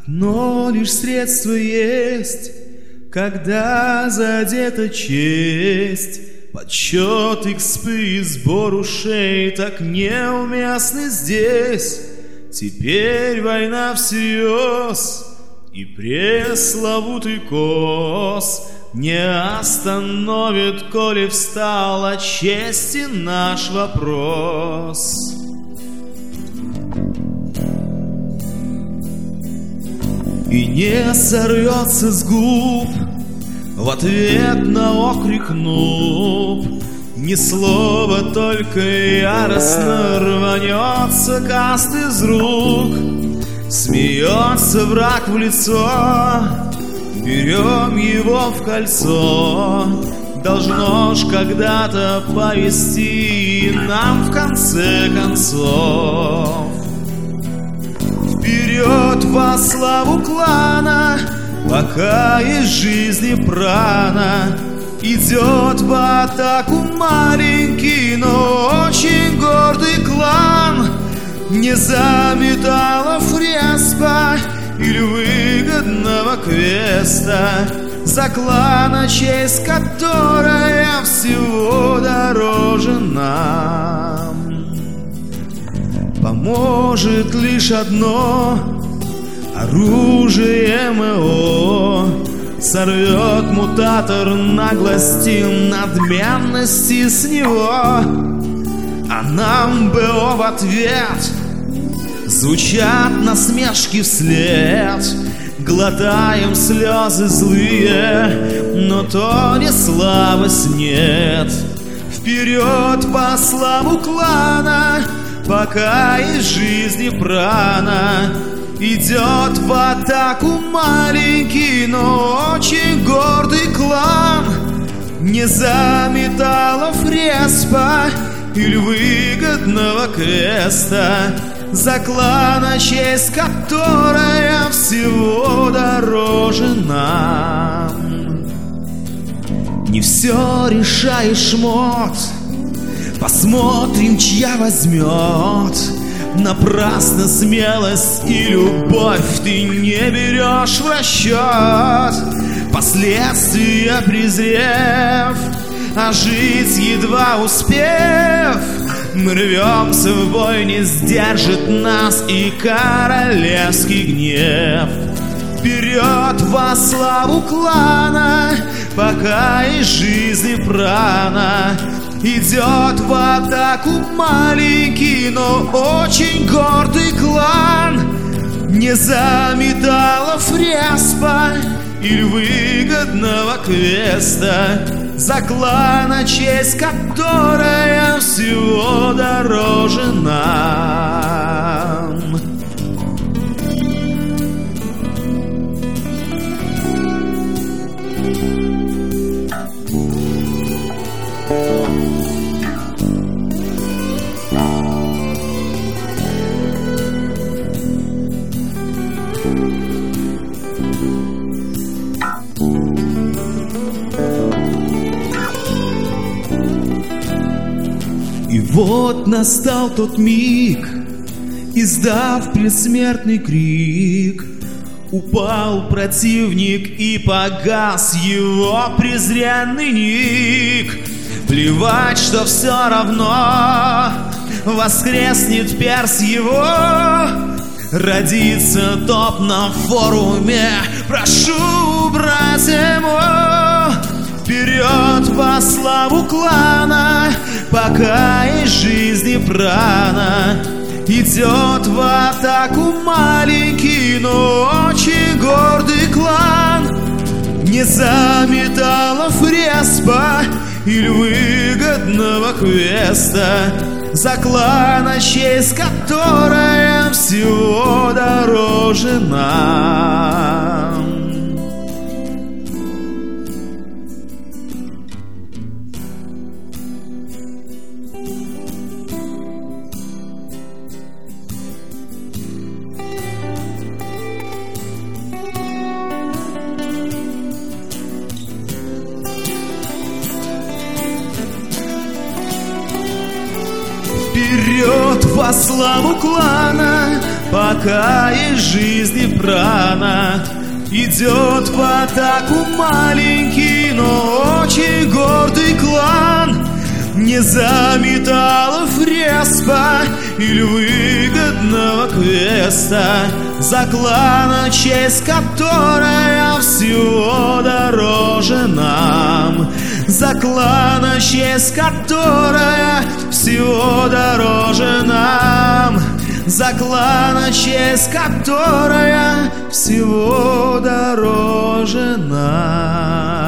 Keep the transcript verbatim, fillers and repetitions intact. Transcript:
Одно лишь средство есть, когда задета честь. Подсчет икспы и сбор ушей так неуместны здесь. Теперь война всерьез, и пресловутый коз не остановит, коли встал от чести наш вопрос. И не сорвется с губ в ответ на окрик нуб ни слова, только яростно рванется каст из рук. Смеется враг в лицо, берем его в кольцо. Должно ж когда-то повести нам в конце концов. Вперед во славу клана, пока из жизни прана. Идет в атаку маленький, но очень гордый клан. Не за металлов респа или выгодного квеста, за клана, честь которая всего дороже нам. Поможет лишь одно — оружие МО. Сорвет мутатор наглости, надменности с него. А нам БО в ответ звучат насмешки вслед. Глотаем слезы злые, но то не слабость, нет. Вперед по славу клана, пока из жизни прана. Идет в атаку маленький, но очень гордый клан. Не за металлов респа или выгодного квеста, за клана, честь которая всего дороже нам. Не все решаешь, мод, посмотрим, чья возьмет. Напрасно смелость и любовь ты не берешь в расчет. Последствия презрев, а жить едва успев, мы рвемся в бой, не сдержит нас и королевский гнев. Вперед во славу клана, пока из жизни прана. Идет в атаку маленький, но очень гордый клан. Не за металлов респа или выгодного квеста, за клана, честь которая всего дороже нам. И вот настал тот миг, издав предсмертный крик, упал противник и погас его презренный ник. Плевать, что все равно воскреснет перс его, родится топ на форуме, прошу, братья мой. Вперед во славу клана, пока из жизни прана. Идет в атаку маленький, но очень гордый клан. Не за металлов респа или выгодного квеста, за клана, честь которая всего дороже нам. Вперед во славу клана, пока есть жизни прана, идет в атаку маленький, но очень гордый клан. Не за металлов респа или выгодного квеста, за клана, честь которая всего дороже нам, за клана, честь которая всего дороже нам, за клана, честь которая всего дороже нам.